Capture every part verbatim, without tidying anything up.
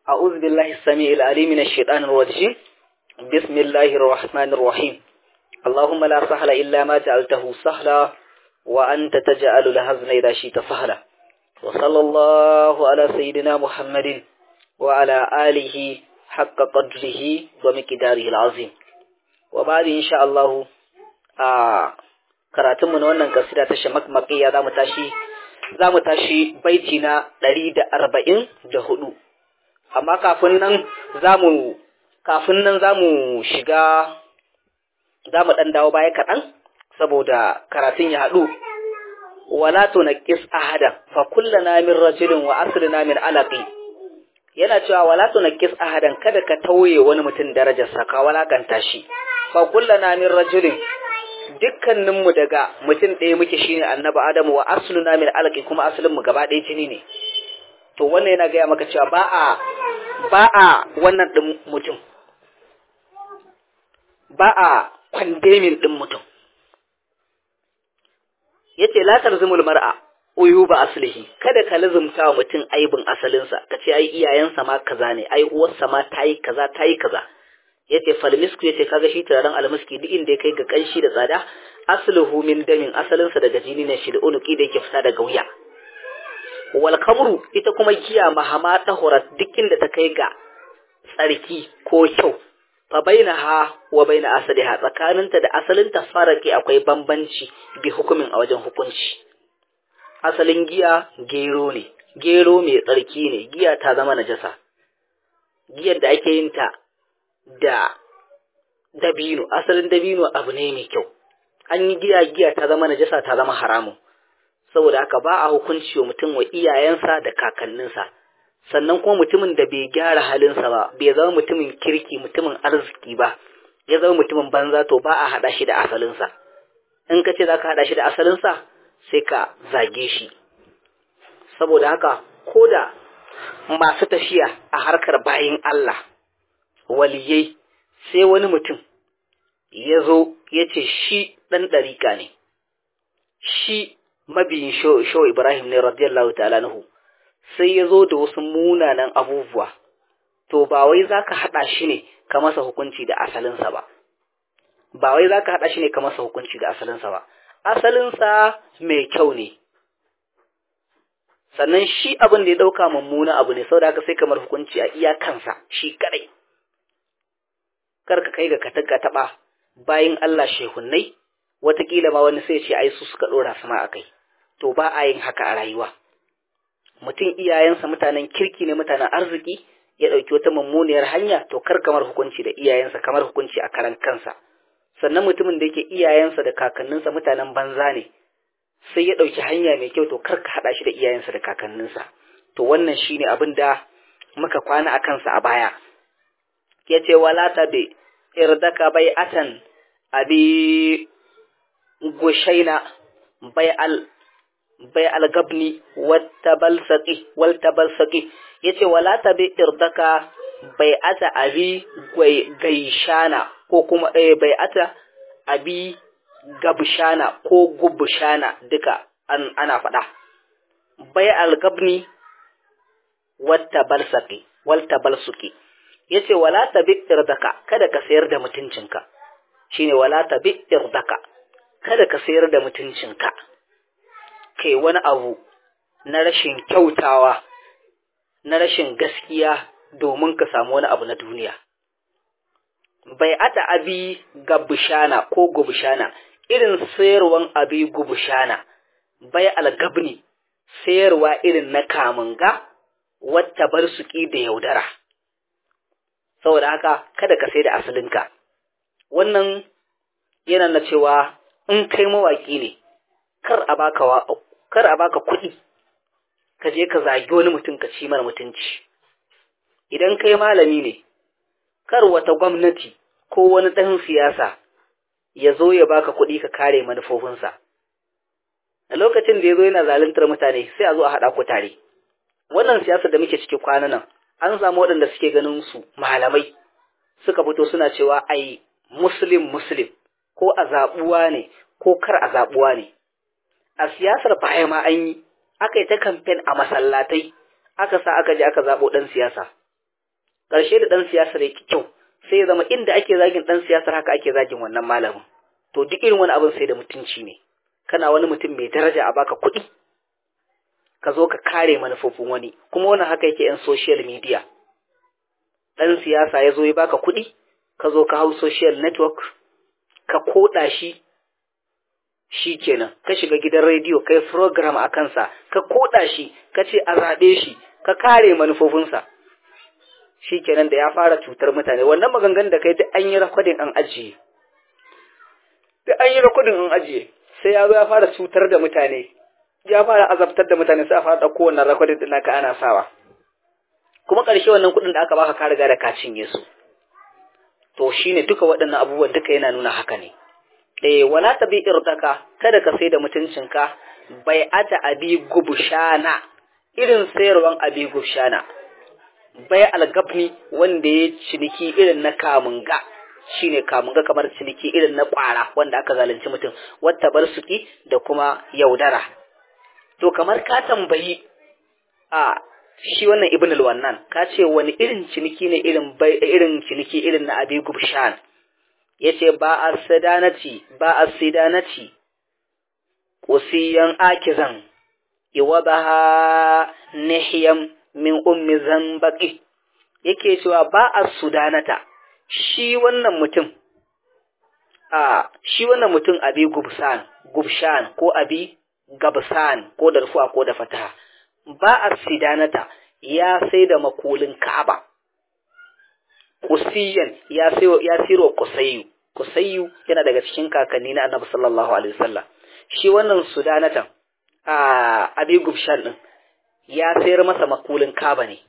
أعوذ بالله السميع العليم من الشيطان الرجيم. بسم الله الرحمن الرحيم. اللهم لا سهل إلا ما جعلته سهلا وأنت تجعل الحزن إذا شئت سهلا. وصلى الله على سيدنا محمد وعلى آله حق قدره ومقداره العظيم. وبعد إن شاء الله آه karatunmu na wannan kasida ta shamakmakiya za mu tashi za mu tashi baiti na ɗari da arba'in da hudu. Amma kafin nan za mu kafin nan za mu shiga za mu ɗan dawo baya kaɗan saboda karatun ya haɗu. Wala tunaqis ahada fa kullana min rajulin wa asluna min alaqi. Yana cewa wala tunaqis ahadan, kada ka tauye wani mutum darajarsa ka walakanta shi. Fa kullana min rajulin, dukkaninmu daga mutum ɗaya muke shine annabi Adamu, wa asluna min alaqi, kuma asalin mu gaba ɗaya jini ne. To wannan yana gaya maka cewa ba a ba a wannan din mutum ba a kwandemin din mutum. Yace la tarzumul mar'a uyuba aslihi, kada ka lazumta wa mutum aibin asalinsa, kace ai iyayensa ma kaza ne, ai uwarsa ma tayi kaza tayi kaza. Yace falmisku, yace kaga shi turaren almiski duk inda ya kai ga kanshi da tsada, asluhu min damin, asalinsa daga jini ne, shi da unuki da yake fita daga wuya. Wal kamru, ita kuma giya mahama tahurat, duk inda ta kai ga tsarki ko kyau, fa bainaha wa baina asaliha, tsakaninta da asalinta faraki akwai bambanci bi hukumin a wajen hukunci. Asalin giya gero ne, gero mai tsarki ne, giya ta zama najasa. Giyar da ake yin ta da dabino, asalin dabino abu ne mai kyau, an yi giya giya ta zama najasa, ta zama haramun. Saboda haka ba a hukunci wa mutum wa iyayensa da kakanninsa. Sannan kuma mutumin da bai gyara halinsa ba, bai zama mutumin kirki, mutumin arziki ba, ya zama mutumin banza, to ba a haɗa shi da asalinsa. In ka ce za ka haɗa shi da asalinsa, sai ka zage shi. Saboda haka ko da masu tafiya a harkar bayin Allah, waliyai, sai wani mutum ya zo ya ce shi ɗan ɗarika ne, shi mabiyin Shehu Ibrahim ne radiyallahu ta'ala nahu, sai ya zo da wasu munanan abubuwa, to ba wai za ka haɗa shi ne ka masa hukunci da asalinsa ba, ba wai za ka haɗa shi ne ka masa hukunci da asalinsa ba, asalinsa mai kyau ne, sannan shi abin da ya ɗauka mummuna abu ne, sau da haka sai kamar hukunci a iyakansa shi kaɗai. Kar ka kai ga ka taɓa bayin Allah shehunnai, wataƙila ma wani sai ce ai su suka ɗora sama a kai, to ba a yin haka a rayuwa. Mutum iyayensa mutanen kirki ne, mutanen arziki, ya ɗauki wata mummuniyar hanya, to kar kamar hukunci da iyayensa, kamar hukunci a karan kansa. Sannan mutumin da yake iyayensa da kakanninsa mutanen banza ne, sai ya ɗauki hanya mai kyau, to kar ka haɗa shi da iyayensa da kakanninsa. To wannan shine abin da muka kwana a kansa a baya. Ya ce wala ta bi irdaka bai atan abi gushaina bai al bai algabni wattabalsaqi waltabalsaqi. Yace wala ta bi irdaka bai ata abi gaishana, ko kuma eh bai ata abi gabshana ko gubshana, duka an ana faɗa. Bai algabni wattabalsaqi waltabalsuqi. Yace wala tabi irdaka, kada ka sayar da mutuncinka, shine wala tabi irdaka, kada ka sayar da mutuncinka kai wani abu na rashin kyautawa, na rashin gaskiya domin ka samu wani abu na duniya. Bai ata abi gabshana ko gubshana, irin sayarwan abi gubshana, bai algabni, sayarwa irin na kamunga, wata bar suki da yaudara. Saboda haka kada ka sai da asalinka. Wannan yana na cewa in kai mawaki ne, kar a baka wa, kar a baka kuɗi ka je ka zagi wani mutum ka ci mara mutunci. Idan kai malami ne, kar wata gwamnati ko wani ɗan siyasa ya zo ya baka kuɗi ka kare manufofinsa. A lokacin da ya zo yana zaluntar mutane, sai a zo a haɗa ku tare. Wannan siyasa da muke ciki kwanan nan, an samu waɗanda suke ganin su malamai, suka fito suna cewa ai muslim muslim, ko a zaɓuwa ne ko kar a zaɓuwa ne. A siyasar baya ma an yi, aka yi ta kamfen a masallatai, aka sa aka je aka zaɓo ɗan siyasa. ƙarshe da ɗan siyasar ya ki kyau sai ya zama inda ake zagin ɗan siyasar haka ake zagin wannan malamin. To duk irin wani abin sai da mutunci ne, kana wani mutum mai daraja a baka kuɗi ka zo ka kare manufofin wani, kuma wannan haka yake yan social media. Ɗan siyasa ya zo ya baka kuɗi ka zo ka hau social network ka koɗa shi, shi kenan ka shiga gidan rediyo kai program a kansa ka koɗa shi ka ce a zaɓe shi ka kare manufofinsa, shi kenan da ya fara cutar mutane. Wannan maganganun da kai duk an yi rakodin an ajiye, duk an yi rakodin an ajiye, sai ya zo ya fara cutar da mutane, ya fara azabtar da mutane, sai a fara ɗauko wannan rakodin ɗin naka ana sawa, kuma ƙarshe wannan kuɗin da aka baka ka riga da ka cinye su. To shine duka waɗannan abubuwan duka yana nuna haka ne. Eh, wala tabi irdaka, kada ka sai da mutuncinka, bai ata abi gubshana, irin sayarwan abi gubshana, bai algabni wanda ya ciniki irin na kamunga, shine kamunga kamar ciniki irin na ƙwara wanda aka zalunci mutum, wata barsuki da kuma yaudara. To kamar ka tambayi a shi wannan ibn al-wannan, ka ce wani irin ciniki ne irin bai irin ciniki irin na abi gubshan, yace ba as-sidanati ba as-sidanati wasiyan akizan iwadaha nihiyam min ummi zambaqi, yake cewa ba as-sudanata, shi wannan mutum a shi wannan mutum abi gubsan gubshan ko abi gabsan ko da rufu'a ko da fataha, ba as-sidanata ya sai da makulin Ka'aba, kusiyan ya sai ya siro kusayyu, kusayyu yana daga cikin kakanni na Annabi sallallahu alaihi wasallam. Shi wannan sudanatan a abi gubshan din ya sayar masa makulin Ka'aba ne,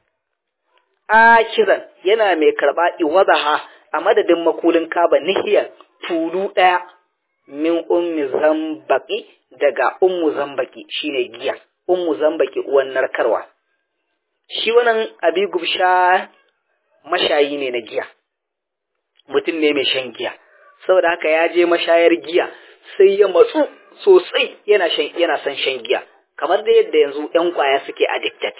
a kizan yana mai karba iwadaha a madadin makulin Ka'aba nihiyan tulu daya min ummi zambaki, daga ummu zambaki shine giya, ummu zambaki uwan narkarwa. Shi wannan abi gubsha mashayi ne na giya, mutum ne mai shan giya, saboda haka ya je mashayar giya sai ya matsu sosai, yana shan yana son shan giya, kamar da yadda yanzu ƴan kwaya suke addicted.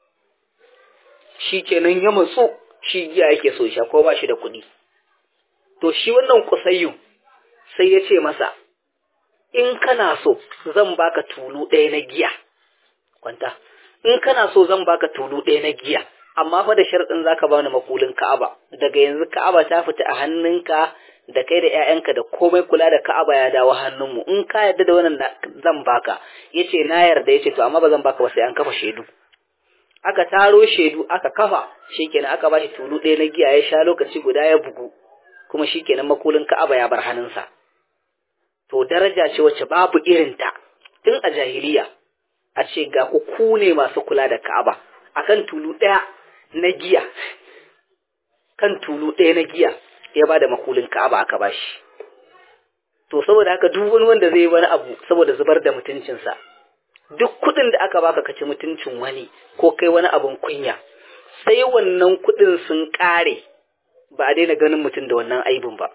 Shi kenan ya matsu, shi giya yake so sha ko ba shi da kuɗi. To shi wannan kusayyu sai ya ce masa, in kana so zan baka tulu ɗaya na giya, kwanta, in kana so zan baka tulu ɗaya na giya, amma fa da sharɗin zaka bani makulin Ka'aba. Daga yanzu Ka'aba ta fita a hannunka da kai da ƴaƴanka da komai kula da Ka'aba ya dawo hannunmu. In ka yarda da wannan zan baka. Yace na yarda, yace to amma ba zan baka ba sai an kafa shaidu. Aka taro shaidu aka kafa, shikenan aka bashi tulu ɗaya na giya ya sha lokaci guda ya bugu, kuma shikenan makulin Ka'aba ya bar hannunsa. To daraja ce wacce babu irinta tun a jahiliya, a ce ga ku ku ne masu kula da Ka'aba akan tulu ɗaya na giya, kan tulu ɗaya na giya ya bada makulin Ka'aba aka bashi. To saboda haka duk wani wanda zai wani abu saboda zubar da mutuncinsa, duk kuɗin da aka baka ka ci mutuncin wani ko kai wani abun kunya, sai wannan kuɗin sun ƙare ba a daina ganin mutum da wannan aibin ba.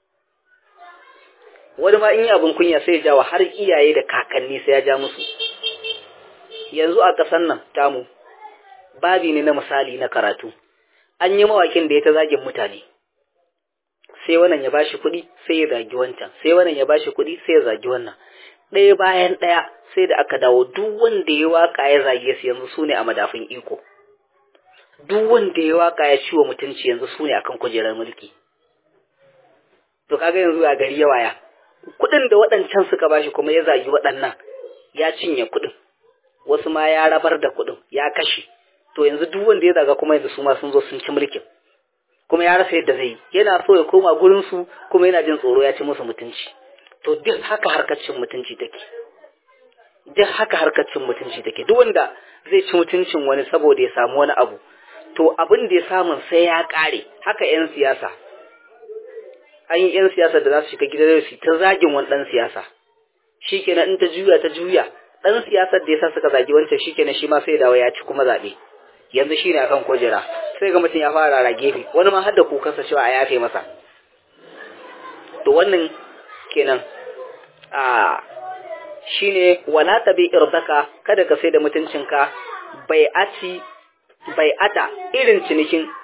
Wani ma in yi abin kunya sai ya jawo har iyaye da kakanni sai ya ja musu. Yanzu a ƙasar nan tamu babi ne na misali na karatu, an yi mawakin da ya ta zagin mutane, sai wannan ya bashi kuɗi sai ya zagi wancan, sai wannan ya bashi kuɗi sai ya zagi wannan, ɗaya bayan ɗaya sai da aka dawo duk wanda ya waka ya zage su yanzu su ne a madafin iko, duk wanda ya waka ya ciwo mutunci yanzu su ne akan kujerar mulki. To kaga yanzu a gari ya waya, kuɗin da waɗancan suka bashi kuma ya zagi waɗannan, ya cinye kuɗin, wasu ma ya rabar da kuɗin ya kashe. To yanzu duk wanda ya zaga kuma yanzu su ma sun zo sun ci mulkin, kuma ya rasa yadda zai yi, yana so ya koma gurin su kuma yana jin tsoro ya ci musu mutunci. To duk haka harkar cin mutunci take, duk haka harkar cin mutunci take. Duk wanda zai ci mutuncin wani saboda ya samu wani abu, to abin da ya samun sai ya ƙare. Haka 'yan siyasa, an yi 'yan siyasa da za su shiga gidan su ta zagin wani ɗan siyasa, shi kenan in ta juya ta juya, ɗan siyasar da ya sa suka zagi wancan shi kenan shi ma sai dawo ya ci kuma zaɓe, yanzu shi ne akan kujera, sai ga mutum ya fara rara gefe, wani ma har da kukansa cewa a yafe masa. To wannan kenan a shi ne wala tabi irdaka, kada ka sai da mutuncinka, bai ati bai ata irin cinikin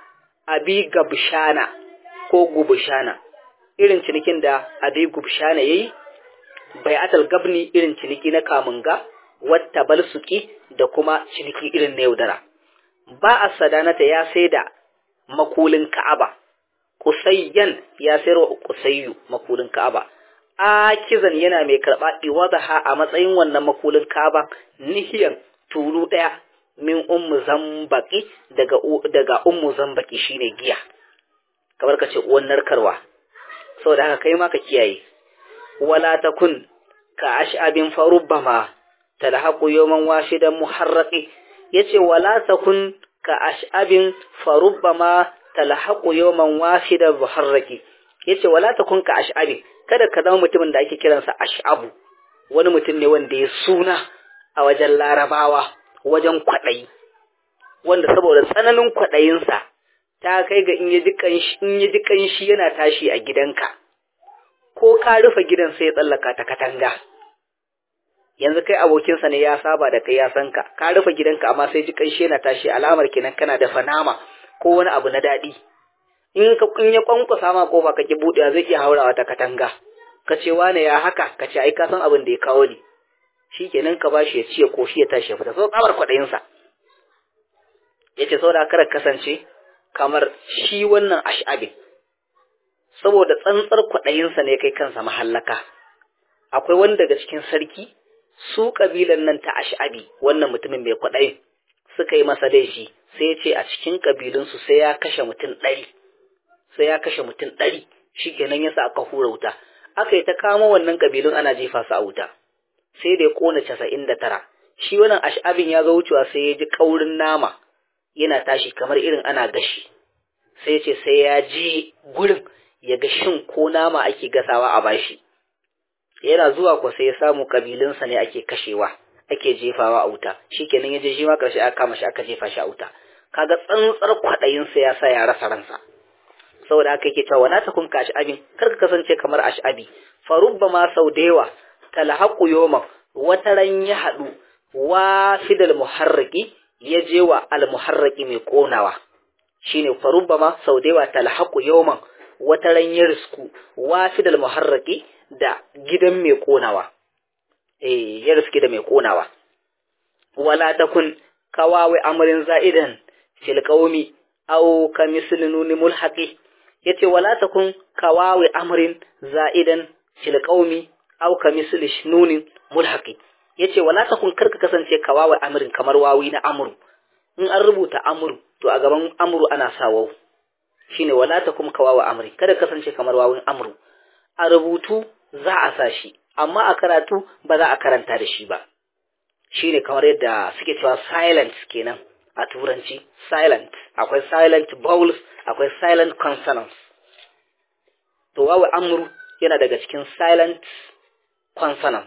abi gabshana ko gubshana, irin cinikin da abi gubshana yayi, bai'atul gabni irin ciniki na kamunga, wata balsuki da kuma ciniki irin na yaudara. Ba a sadanata ya sai da makulin Ka'aba, Qusayyan ya sayar wa Qusayyu makulin Ka'aba, akizan yana mai karɓa iwadaha a matsayin wannan makulin Ka'aba nihiyan tulu ɗaya min ummu zambaki daga daga ummu zambaki shine giya, kamar ka ce uwan narkarwa. Saboda haka kai ma ka kiyaye. Wala takun ka ash'abin farubbama talhaqu yawman washidan muharraqi, yace wala takun ka ash'abin farubbama talhaqu yawman washidan muharraqi, yace wala takun ka ash'abin, kada ka zama mutumin da ake kiransa ash'abu, wani mutum ne wanda ya suna a wajen Larabawa wajen kwaɗayi, wanda saboda tsananin kwaɗayinsa ta kai ga in ya ji kanshi in ya ji kanshi yana tashi a gidanka, ko ka rufe gidan sai ya tsallaka ta katanga. Yanzu kai abokinsa ne, ya saba da kai, ya san ka ka rufe gidanka amma sai ji kanshi yana tashi, alamar kenan kana dafa nama ko wani abu na daɗi. In ka in ya kwankwasa ma kofa ka ki buɗewa, zai iya haurawa ta katanga, ka ce wane ya haka, ka ce ai ka san abin da ya kawo ni, shikenan ka bashi ya ci ya koshi ya tashi ya fita. So tsabar kwaɗayinsa yace saboda kada kasance kamar shi wannan ash'abin, saboda tsantsar kwaɗayinsa ne kai kansa mahallaka. Akwai wani daga cikin sarki, su kabilan nan ta ash'abi, wannan mutumin mai kwaɗayin, suka yi masa laifi, sai ya ce a cikin kabilunsu sai ya kashe mutum ɗari, sai ya kashe mutum ɗari, shikenan yasa aka hura wuta, aka yi ta kamo wannan kabilun ana jefa su a wuta, sai da ya kona casa'in da tara. Shi wannan ash'abin ya zo wucewa sai ya ji kaurin nama yana tashi kamar irin ana gashi, sai ya ce sai ya je gurin ya ga shin ko nama ake gasawa a bashi. Yana zuwa ko sai ya samu kabilunsa ne ake kashewa, ake jefawa a wuta, shikenan ya je shi ma karshe aka kama shi aka jefa shi a wuta. Kaga tsantsar kwaɗayinsa ya sa ya rasa ransa. Saboda haka yake cewa wala takun ka ash'abin, kar ka kasance kamar ash'abi, farubba ma sau da yawa talhaqu yawman, wata ran ya haɗu wa fidal muharraqi, ya je wa al muharraqi mai konawa, shine farubba ma sau da yawa talhaqu yawman, wata ran ya risku wa fidal muharraqi da gidan mai konawa, eh ya riski da mai konawa. Wala takun kawawi amrin za'idan fil qaumi aw kamisl nun mulhaqi, yace wala takun kawawi amrin za'idan fil qaumi aw kamisl nun mulhaqi, yace wala takun karka kasance kawawi amrin kamar wawi na amru. In an rubuta amru to a gaban amru ana sa waw, shine wala takun kawawi amri, kada kasance kamar wawin amru. A rubutu za a sa shi, amma a karatu ba za a karanta da shi ba, shine kamar yadda suke cewa silent kenan a turanci. Silent, akwai silent vowels, akwai silent consonants. To wawu amru yana daga cikin silent consonants.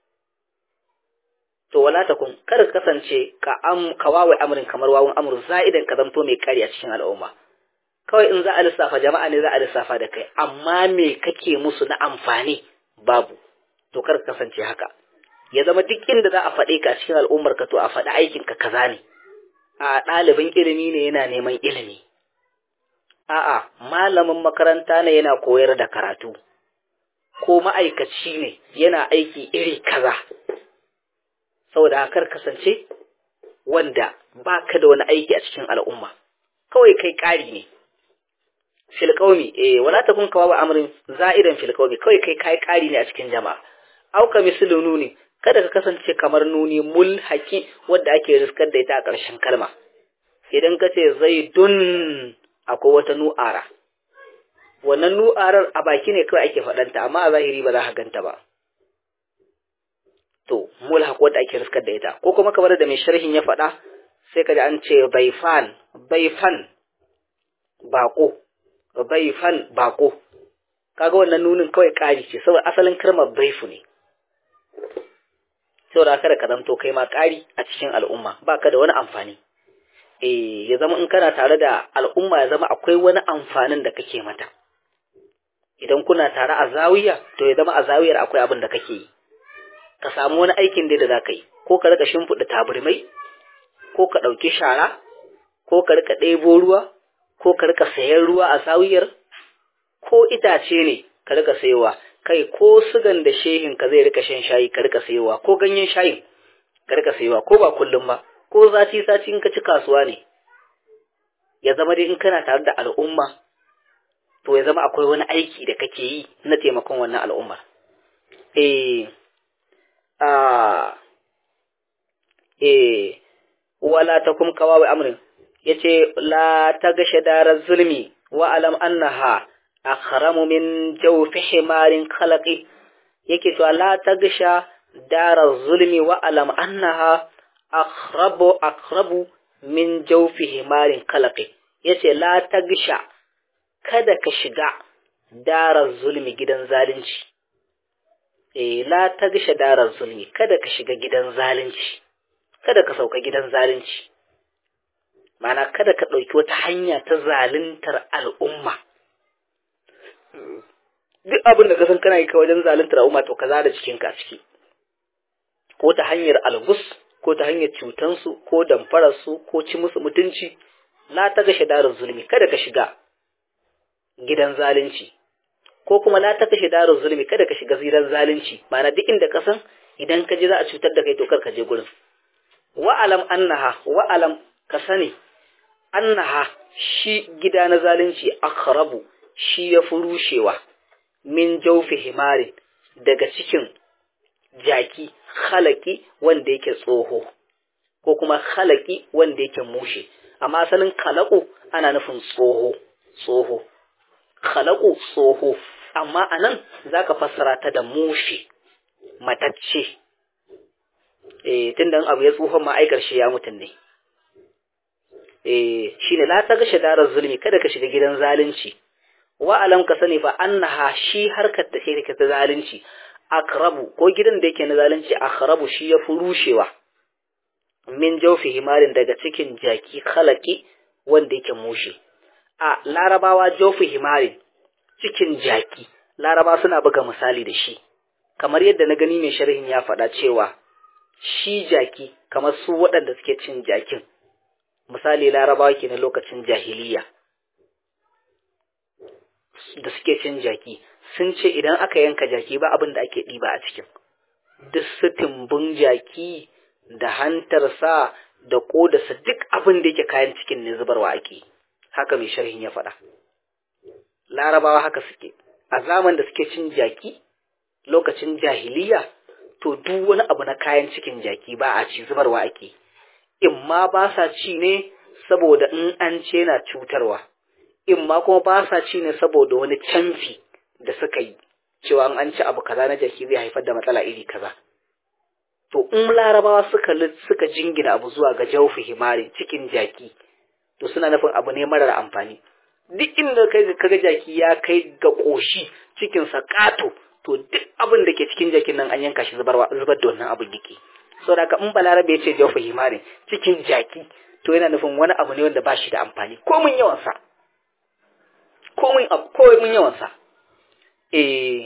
To wala takun kada kasance ka am ka wawu amrin kamar wawun amru za'idan ka zanto mai kari a cikin al'umma. Kawai in za a lissafa jama'a ne za a lissafa da kai, amma me kake musu na amfani babu. To kar ka kasance haka, ya zama duk inda za a faɗe ka cikin al'ummar ka to a faɗi aikin ka kaza ne. A ɗalibin ilimi ne yana neman ilimi, a'a malamin makaranta ne yana koyar da karatu, ko ma'aikaci ne yana aiki iri kaza. Saboda haka kasance wanda baka da wani aiki a cikin al'umma, kawai kai ƙari ne. Fil qaumi, eh wala takun kawawa amrin za'idan fil qaumi, kawai kai kai ƙari ne a cikin jama'a. Auka mislu nuni, kada ka kasance kamar nuni mulhaqi wanda ake riskar da ita a ƙarshen kalma. Idan ka ce zaidun, akwai wata nu'ara, wannan nu'arar a baki ne kawai ake faɗanta, amma a zahiri ba za ka ganta ba. To mulhaq wanda ake riskar da ita, ko kuma kamar da mai sharhin ya faɗa, sai ka ji an ce baifan, baifan bako, baifan bako. Kaga wannan nunin kawai ƙari ce, saboda asalin kalmar baifu ne. Saboda kada ka zanto kai ma ƙari a cikin al'umma, baka da wani amfani. Eh ya zama in kana tare da al'umma ya zama akwai wani amfanin da kake mata. Idan kuna tare a zawiya, to ya zama a zawiyar akwai abin da kake yi. Ka samu wani aikin da za ka yi, ko ka rika shimfiɗa taburmai, ko ka ɗauki shara, ko ka rika ɗebo ruwa, ko ka rika sayan ruwa a sawiyar, ko itace ne ka rika sayowa, kai ko sugan da shehin ka zai rika shan shayi ka rika sayowa, ko ganyen shayin ka rika sayowa, ko ba kullum ba, ko sati sati in ka ci kasuwa ne, ya zama dai in kana tare da al'umma to ya zama akwai wani aiki da kake yi na taimakon wannan al'ummar. eh a eh wala takum qawawi amrin, yace la tagasha daraz zulmi wa alam annaha akhramu min jawfi himarin khalaqi, yake to la tagasha daraz zulmi wa alam annaha akhrabu akhrabu min jawfi himarin khalaqi, yace la tagasha, kada ka shiga daraz zulmi gidan zalunci. eh la tagasha daraz zulmi, kada ka shiga gidan zalunci, kada ka sauka gidan zalunci, ma'ana kada ka ɗauki wata hanya ta zaluntar al'umma. Duk abin da ka san kana yi ka wajen zaluntar al'umma to ka zara cikinka a ciki, ko ta hanyar algus, ko ta hanyar cutansu, ko damfararsu, ko ci musu mutunci. La ta gashe darar zulmi, kada ka shiga gidan zalunci, ko kuma la ta gashe darar zulmi, kada ka shiga gidan zalunci, ma'ana duk inda ka san idan ka je za a cutar da kai to kar ka je gurin. Wa'alam annaha, wa'alam ka sani, annaha shi gida na zalunci akhrabu, shi ya fi rushewa, min jawfi himarin, daga cikin jaki khalaki wanda yake tsoho, ko kuma khalaki wanda yake mushe. Amma asalin khalaku ana nufin tsoho, tsoho, khalaku tsoho, amma anan zaka fassara ta da mushe, matacce. eh tunda abu ya tsohon ma aikar shi ya mutun ne. eh shine la ta gashe darar zulmi, kada ka shiga gidan zalunci. Wa alam ka sani fa annaha, shi harkar da take ta zalunci, akrabu, ko gidan da yake na zalunci akrabu, shi ya furushewa, min jawfi himarin, daga cikin jaki khalaki wanda yake mushe. A larabawa jawfi himarin, cikin jaki, laraba suna buga misali da shi, kamar yadda na gani mai sharhin ya faɗa cewa shi jaki kamar su waɗanda suke cin jakin, misali larabawa ke na lokacin jahiliya da suke cin jaki, sun ce idan aka yanka jaki ba abin da ake ɗiba a cikin, duk su tumbin jaki da hantarsa da ƙodarsa, duk abin da yake kayan cikin ne zubarwa ake. Haka mai sharhin ya faɗa. Larabawa haka suke, a zaman da suke cin jaki lokacin jahiliya, to duk wani abu na kayan cikin jaki ba a ci, zubarwa ake. In ma ba sa ci ne saboda in an ce na cutarwa, in ma kuma ba sa ci ne saboda wani canfi da suka yi, cewa an ci abu kaza na jaki zai haifar da matsala iri kaza. To in larabawa suka suka jingina abu zuwa ga jawfi himari, cikin jaki, to suna nufin abu ne marar amfani. Duk inda kai kaga jaki ya kai ga koshi, cikin sa kato, to duk abin da ke cikin jakin nan an yanka shi zubarwa, zubar da wannan abin yake. Saboda haka in balarabe ya ce jawfi himari, cikin jaki, to yana nufin wani abu ne wanda ba shi da amfani, ko mun yawan sa, ko mun ko mun yawan sa. eh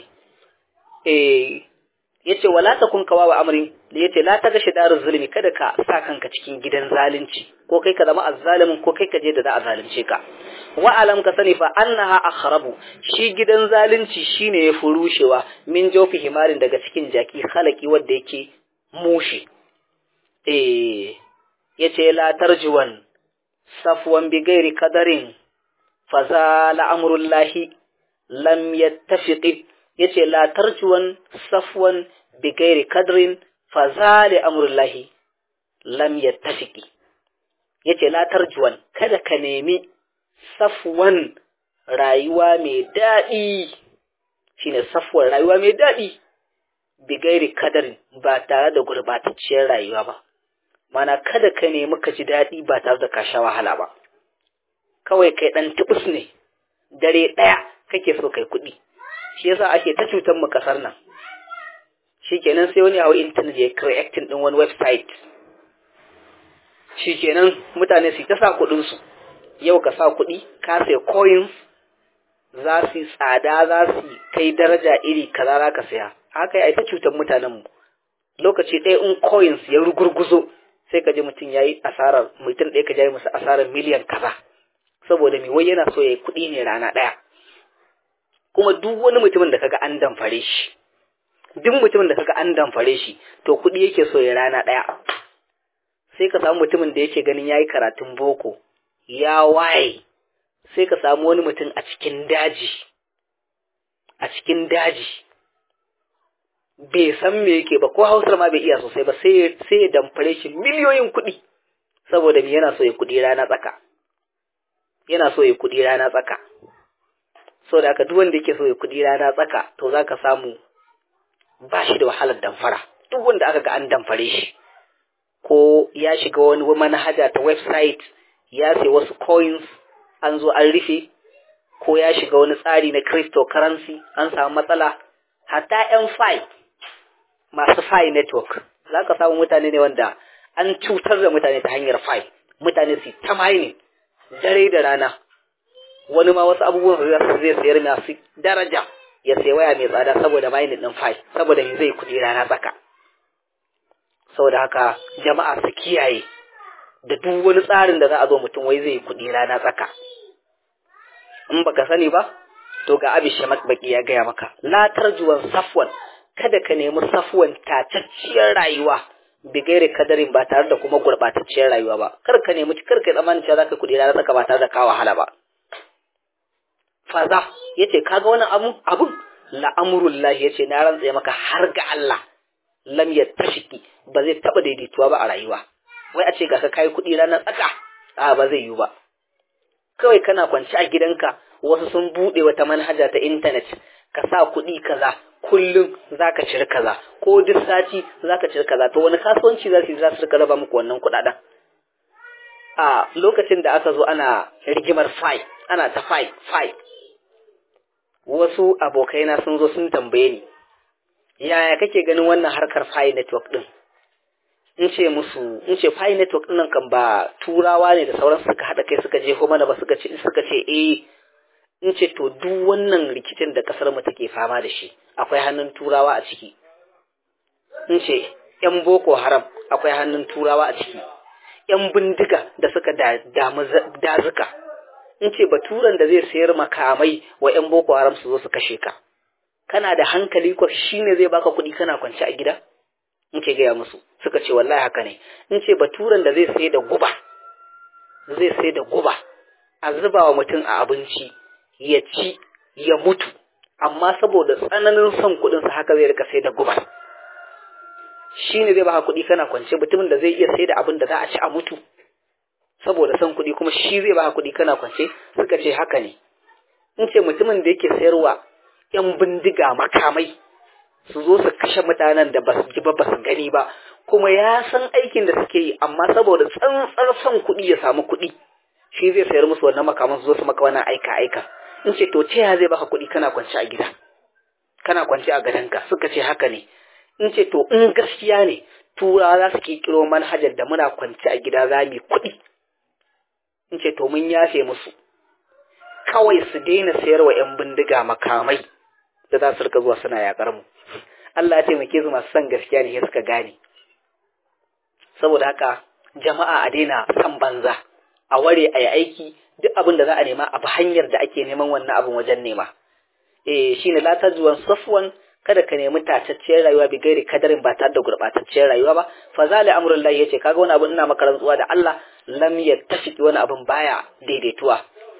eh yace wala takun kawawa amrin, yace la ta gashi darul zulmi, kada ka sa kanka cikin gidan zalunci, ko kai ka zama azzalimin, ko kai ka je da za a zalunce ka. Wa alam ka sani fa annaha akhrabu, shi gidan zalunci shine ya furushewa, min jawfi himarin, daga cikin jaki khalaki wanda yake mushi. eh yace la tarjuwan safwan bi ghairi qadarin fazala amrullahi lam yattafiqi, yace la tarjuwan safwan bi ghairi qadrin fazala amrullahi lam yattafiqi, yace la tarjuwan, kada ka nemi safwan, rayuwa mai dadi, shine safwan, rayuwa mai dadi, bi ghairi qadarin, ba tare da gurbatacciyar rayuwa ba. Mana kada ka nemi ka ji dadi ba tare da ka sha wahala ba. Kawai kai dan tubus ne, dare daya kake so kai kuɗi, shi yasa ake ta cutar mu kasar nan. Shikenan sai wani hawo internet ya creating din wani website, shikenan mutane su ta sa kuɗin su, yau ka sa kuɗi ka sai coins, za su tsada, za su kai daraja iri kaza za ka saya. Haka ai ta cutar mutanen mu. Lokaci ɗaya in coins ya rugurguzo, sai ka ji mutum yayi asarar, mutum ɗaya ka ji masa asarar miliyan kaza saboda me wai yana so ya yi kuɗi ne rana ɗaya. Kuma duk wani mutumin da kaga an damfare shi duk mutumin da kaga an damfare shi to kuɗi yake so ya rana ɗaya. Sai ka samu mutumin da yake ganin yayi karatun boko ya waye, sai ka samu wani mutum a cikin daji a cikin daji bai san me yake ba, ko Hausar ma bai iya sosai ba, sai sai ya damfare shi miliyoyin kuɗi saboda me yana so ya kuɗi rana tsaka yana so ya kuɗi rana tsaka saboda haka duk wanda yake so ya kuɗi rana tsaka to zaka samu ba shi da wahalar damfara. Duk wanda aka ga an damfare shi, ko ya shiga wani manhaja ta website ya sai wasu coins an zo an rufe, ko ya shiga wani tsari na cryptocurrency an samu matsala, hatta yan fi masu fi network za ka samu mutane ne wanda an cutar da mutane ta hanyar fi, mutane su ta mining dare da rana, wani ma wasu abubuwan zai sayar masu daraja ya sai waya mai tsada saboda mining din fi, saboda zai kudi rana tsaka. Saboda haka jama'a su kiyaye da duk wani tsarin da za a zo mutum wai zai kudi rana tsaka. In baka sani ba to ga Abi Shamak Baki ya gaya maka, la tarjuwan safwan, kada ka nemi safwan tatacciyar rayuwa bigaire kadarin ba tare da kuma gurbatacciyar rayuwa ba. Kar ka nemi kar ka tsammanin cewa zaka kudi rana tsaka ba tare da ka wahala ba. Faza yace kaga wani abu abun la amrullahi, yace na rantsa maka har ga Allah lam yattashiki ba zai taba daidaituwa ba a rayuwa. Wai a ce ga ka kai kudi ranar tsaka, a ba zai yi ba. Kawai kana kwanci a gidanka wasu sun bude wata manhaja ta internet, ka sa kudi kaza kullum zaka cire kaza, ko duk sati zaka cire kaza, to wani kasuwanci za su yi za su rika raba muku wannan kudaden. A lokacin da aka zo ana rigimar fi, ana ta fi fi wasu abokaina sun zo sun tambaye ni, yaya kake ganin wannan harkar fi network din? In ce musu, in ce fi network din nan kan ba turawa ne da sauran suka hada kai suka je ko mana ba, suka ce suka ce eh. In ce to duk wannan rikicin da kasar mu take fama da shi akwai hannun turawa a ciki. In ce yan boko haram akwai hannun turawa a ciki, yan bindiga da suka damu dazuka. In ce baturan da zai sayar makamai wa yan boko haram su zo su kashe ka, kana da hankali ko shine zai baka kuɗi kana kwance a gida? In ke gaya musu, suka ce wallahi haka ne. In ce baturan da zai sayar da guba zai sayar da guba a zuba wa mutum a abinci ya ci ya mutu, amma saboda tsananin son kuɗinsa haka zai rika sayar da guba, shine zai baka kuɗi kana kwance. Mutumin da zai iya sayar da abin da za a ci a mutu saboda son kuɗi, kuma shi zai baka kuɗi kana kwance? Suka ce haka ne. In ce mutumin da yake sayarwa yan bindiga makamai su zo su kashe mutanen da ba su ji ba ba su gani ba, kuma ya san aikin da suke yi, amma saboda tsantsar son kuɗi ya samu kuɗi, shi zai sayar musu wannan makaman su zo su maka wannan aika aika. In ce to ta yaya zai baka kuɗi kana kwance a gida, kana kwance a gadonka? Suka ce haka ne. In ce to in gaskiya ne turawa za su kirkiro manhajar da muna kwance a gida za mu kuɗi, in ce to mun yafe musu, kawai su daina sayarwa yan bindiga makamai da za su rika zuwa suna yakar mu. Allah ya taimake su masu son gaskiya ne suka gane. Saboda haka jama'a a daina san banza, a ware a yi aiki, duk abin da za a nema a bi hanyar da ake neman wannan abin wajen nema. Eh shine la tajwan safwan, kada ka nemi tatacciyar rayuwa bi gairi kadarin ba tare da gurbatacciyar rayuwa ba. Fa zali amrullahi, yace kaga wani abin ina maka rantsuwa da Allah, lam yattafiq, wani abin baya daidaituwa.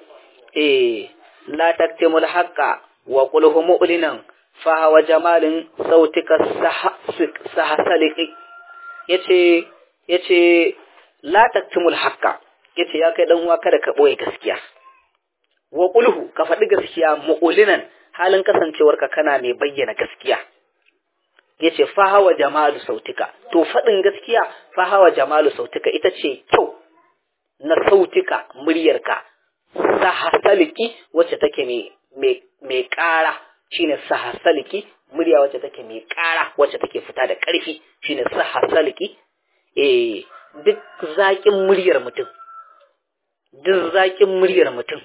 Eh la taktimul haqqa wa qul hum mu'linan fa hawa jamalin sautika sahasaliki. Yace yace la taktimul haqqa, yace ya kai dan uwa kada ka boye gaskiya. Wa qulhu, ka faɗi gaskiya, mu'linan, halin kasancewarka kana mai bayyana gaskiya. Yace fa hawa jamalu sautika, to faɗin gaskiya fa hawa jamalu sautika ita ce kyau na sautika, muryarka, sahasaliki wacce take mai mai mai ƙara, shine sahasaliki, murya wacce take mai ƙara wacce take fita da ƙarfi, shine sahasaliki. Eh duk zaƙin muryar mutum duk zaƙin muryar mutum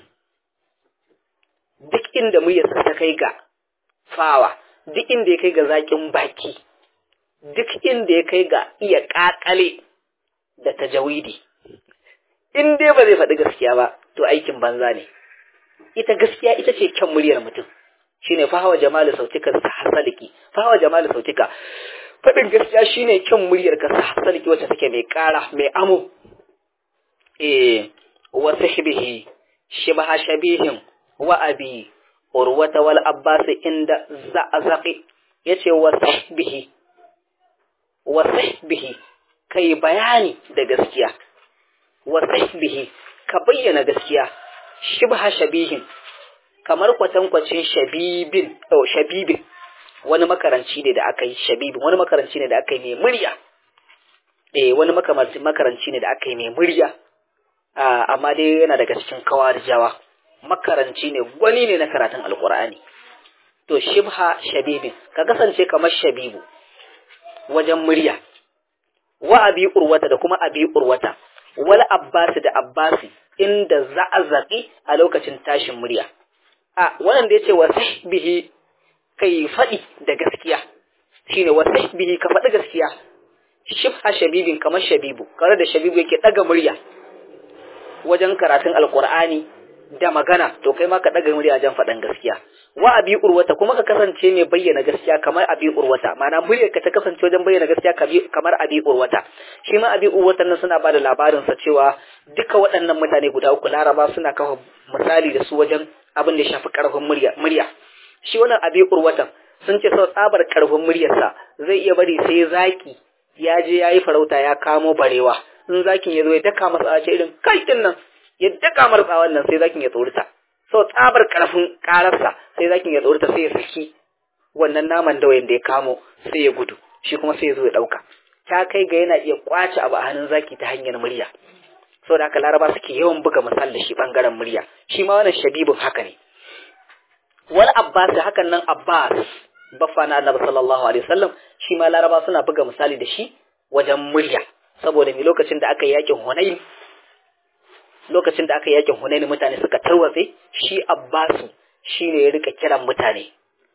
duk inda muryarsa ta kai ga fawa, duk inda ya kai ga zaƙin baki, duk inda ya kai ga iya ƙaƙale da tajawidi, in dai ba zai faɗi gaskiya ba to aikin banza ne. Ita gaskiya ita ce kyan muryar mutum, shine fa hawa jamalu sautika hasaliki, fa hawa jamalu sautika, faɗin gaskiya shine kyan muryar ka hasaliki wacce take mai ƙara mai amo. eh wa sahbihi shibha shabihin wa abi urwata wal abbas inda za'zaqi, yace wa sahbihi wa sahbihi kai bayani da gaskiya, wa sahbihi ka bayyana gaskiya, shibha shabihin kamar kwatankwacin shabibin oh shabibin wani makaranci ne da aka yi shabibin wani makaranci ne da aka yi mai murya eh wani makaranci makaranci ne da aka yi mai murya ah amma dai yana daga cikin kawarijawa, makaranci ne gwani ne na karatun alqur'ani. To shibha shabibin ka kasance kamar shabibu wajen murya, wa abi urwata da kuma abi urwata wal abbasi da abbasi inda za'azaqi a lokacin tashin murya. A wannan da yace wa sahbihi kai fadi da gaskiya shine wa sahbihi ka fadi gaskiya, shibha shabibin kamar shabibu, kare da shabibu yake daga murya wajen karatun alqur'ani da magana, to kai ma ka daga murya wajen fadan gaskiya. Wa abi urwata kuma ka kasance mai bayyana gaskiya kamar abi urwata, ma'ana muryar ka ta kasance wajen bayyana gaskiya kamar abi urwata. Shi ma abi urwata nan suna bada labarin sa cewa duka waɗannan mutane guda uku Laraba suna kafa misali da su wajen abin da ya shafi karfin murya murya shi wannan abi urwata sun ce sau tsabar karfin muryarsa zai iya bari sai zaki ya je yayi farauta ya kamo barewa, in zakin ya zo ya daka masa a ce irin kai din nan ya daka marsa wannan sai zakin ya tsorita, sau tsabar karfin kararsa sai zakin ya tsorita sai ya saki wannan naman dawayen da ya kamo sai ya gudu, shi kuma sai ya zo ya dauka. Ta kai ga yana iya kwace abu a hannun zaki ta hanyar murya. Saboda haka Laraba suke yawan buga misal da shi bangaren murya. Shi ma wannan shabibin haka ne. Wal Abbas hakan nan Abbas baffa na Annabi sallallahu alaihi wasallam, shi ma Laraba suna buga misali da shi wajen murya. Saboda mi lokacin da aka yi yakin Hunain lokacin da aka yi yakin Hunain mutane suka tarwatse, shi Abbas shine ya rika kiran mutane.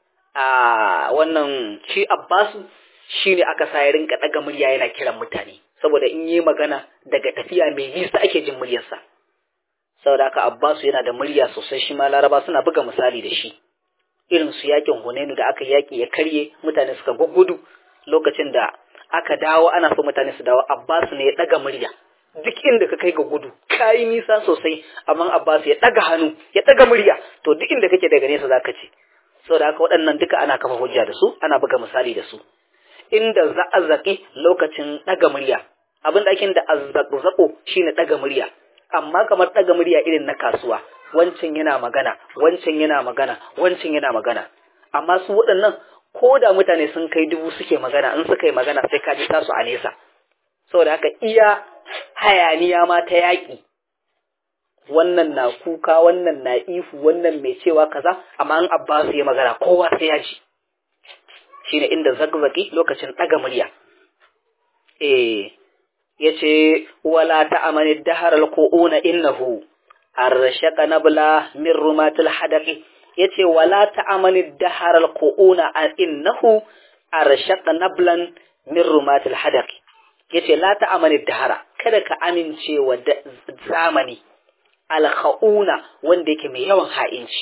A wannan shi Abbas shine aka sa ya rinka daga murya yana kiran mutane, saboda in yi magana daga tafiya mai nisa ake jin muryarsa. Saboda haka Abbas yana da murya sosai, shi ma Laraba suna buga misali da shi. Irin su yakin Hunainu da aka yaki ya karye, mutane suka guggudu, lokacin da aka dawo ana so mutane su dawo, Abbas ne ya daga murya. Duk inda ka kai ga gudu, kai nisa sosai, amma Abbas ya daga hannu, ya daga murya, to duk inda kake daga nesa zaka ce. Saboda haka waɗannan duka ana kafa hujja da su, ana buga misali da su. Inda za'azaki lokacin daga murya, abin da ake da azzaqzaqo shine daga murya, amma kamar daga murya irin na kasuwa, wancan yana magana wancan yana magana wancan yana magana, amma su waɗannan ko da mutane sun kai dubu suke magana, in suka yi magana sai ka ji tasu a nesa. Saboda haka iya hayaniya ma ta yaƙi, wannan na kuka wannan na ihu wannan mai cewa kaza, amma in Abbas ya magana kowa sai ya ji. Shine inda zagzaki lokacin daga murya. Eh yace wala ta'amani dahar alqu'una innahu arshaqa nabla min rumatil hadaqi, yace wala ta'amani dahar alqu'una innahu arshaqa nablan min rumatil hadaqi, yace la ta'amani dahara, kada ka amince wa zamani alqauna wanda yake mai yawan ha'inci.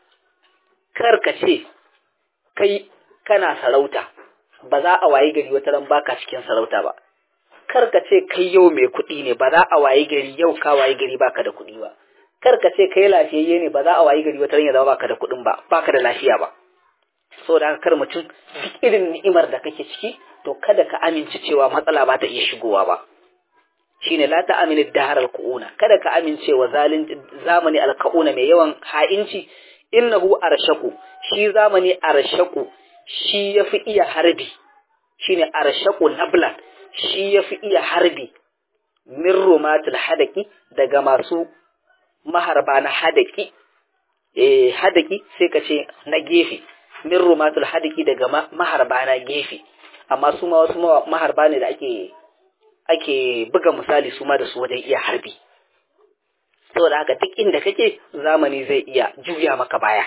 Kar ka ce kai kana sarauta, ba za a wayi gari wata ran baka cikin sarauta ba. Kar ka ce kai yau mai kuɗi ne, ba za a wayi gari yau ka wayi gari baka da kuɗi ba. Kar ka ce kai lafiyayye ne, ba za a wayi gari wata ran ya zama baka da kuɗin ba, baka da lafiya ba. Saboda haka kar mutum duk irin ni'imar da kake ciki, to kada ka amince cewa matsala ba ta iya shigowa ba. Shine la ta aminu dahar alquna, kada ka amince wa zalin zamani alqauna mai yawan ha'inci. Innahu arshaku, shi zamani arshaku shi ya fi iya harbi, shi ne arshaku nablan, shi ya fi iya harbi min rumatul hadaki, daga masu maharba na hadaki. Eh hadaki sai ka ce na gefe, min rumatul hadaki daga maharba na gefe, amma su ma wasu maharba ne da ake ake buga misali su ma da su wajen iya harbi. Saboda haka duk inda kake zamani zai iya juya maka baya.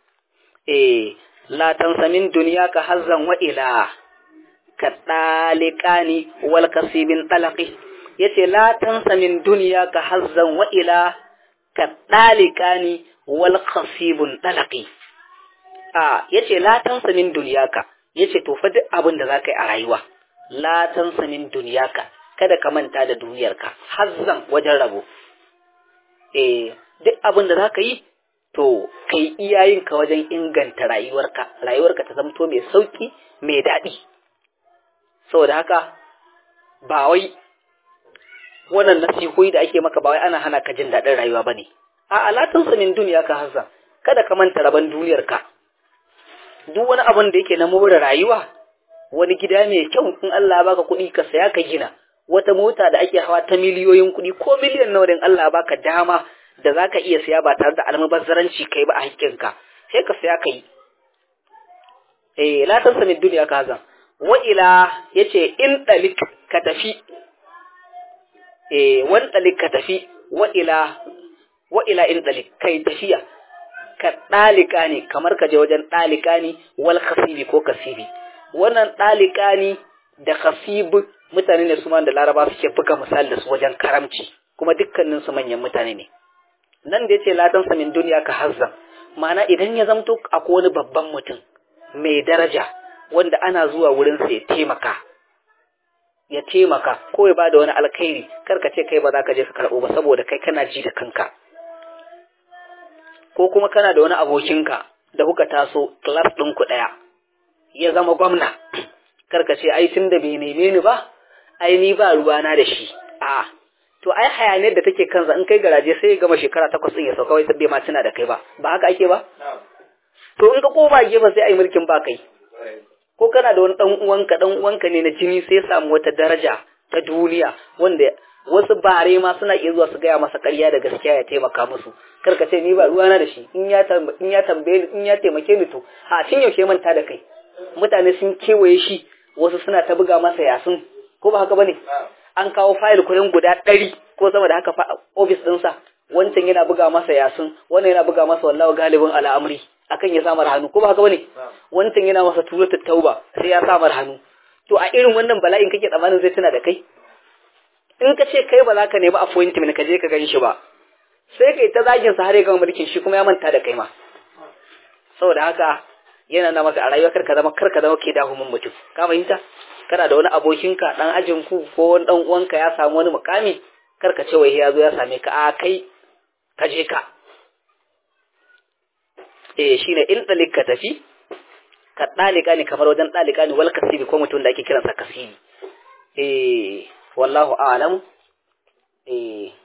Eh la tansa min dunyaka hazzan wa ila kadalikani wal kasibin talaqi, yace la tansa min dunyaka hazzan wa ila ka dalikani wal khasibun dalaqi a yace la tansa min dunyaka yace to fa duk abin da zaka yi a rayuwa la tansa min dunyaka kada ka manta da duniyarka hazzan wajen rabo eh duk abin da zaka yi to kai iyayenka wajen inganta rayuwarka rayuwarka ta zamto mai sauki mai daɗi saboda haka ba wai wannan nasihoyi da ake maka ba wai ana hana ka jin daɗin rayuwa bane a alatunsa min duniya ka hazza kada ka manta raban duniyarka duk wani abin da yake na more rayuwa wani gida mai kyau in Allah ya baka kuɗi ka saya ka gina wata mota da ake hawa ta miliyoyin kuɗi ko miliyan nawa din Allah ya baka dama da zaka iya saya ba tare da almubazzaranci kai ba a hakkinka sai ka saya kai eh la tansa min duniya ka hazza wa ila yace in dalik ka tafi eh wan dalik ka tafi wa ila wa ila in dalik kai tafiya ka dalika ne kamar ka je wajen dalika ne wal khasibi ko kasibi wannan dalika ne da khasib mutane ne su ma da Laraba suke buga misali da su wajen karamci kuma dukkanin su manyan mutane ne nan da yace la tansa min duniya ka hazza ma'ana idan ya zamto akwai wani babban mutum mai daraja wanda ana zuwa wurin sa ya taimaka ya taimaka ko ya bada wani alkhairi karka ce kai ba za ka je ka karbo ba saboda kai kana ji da kanka ko kuma kana da wani abokinka da kuka taso class ɗin ku ɗaya ya zama gwamna karka ce ai tun da bai neme ni ba ai ni ba ruwana da shi a to ai hayaniyar da take kansa in kai garaje sai ya gama shekara takwas ɗin ya sauka wai sabbe ma tuna da kai ba ba haka ake ba to in ka koma gefe sai ai mulkin ba kai ko kana da wani dan uwanka dan uwanka ne na jini sai ya samu wata daraja ta duniya wanda wasu bare ma suna iya zuwa su gaya masa ƙarya da gaskiya ya taimaka musu kar ka ce ni ba ruwana da shi in ya in ya tambaye in ya taimake ni to a tun yaushe manta da kai mutane sun kewaye shi wasu suna ta buga masa yasin ko ba haka bane an kawo fayil kuɗin guda ɗari ko sama da haka ofis ɗinsa wancan yana buga masa yasin wannan yana buga masa wallahi galibin al'amri akan ya samar hannu ko ba haka bane wancan yana masa suratul tauba sai ya samar hannu to a irin wannan bala'in kake tsammanin zai tuna da kai in ka ce kai ba za ka nemi appointment ka je ka gan shi ba sai kai ta zagin sa har ya gama mulkin shi kuma ya manta da kai ma saboda haka yana na maka a rayuwa kar ka zama kar ka zama ke dahumin mutum ka fahimta kana da wani abokinka dan ajin ku ko wani dan uwanka ya samu wani mukami kar ka ce wai ya zo ya same ka a kai ka je ka eh shine in dalik ka tafi ka dalika ne kamar wajen dalika ne wal kasibi ko mutum da ake kiransa kasibi eh wallahu a'lam eh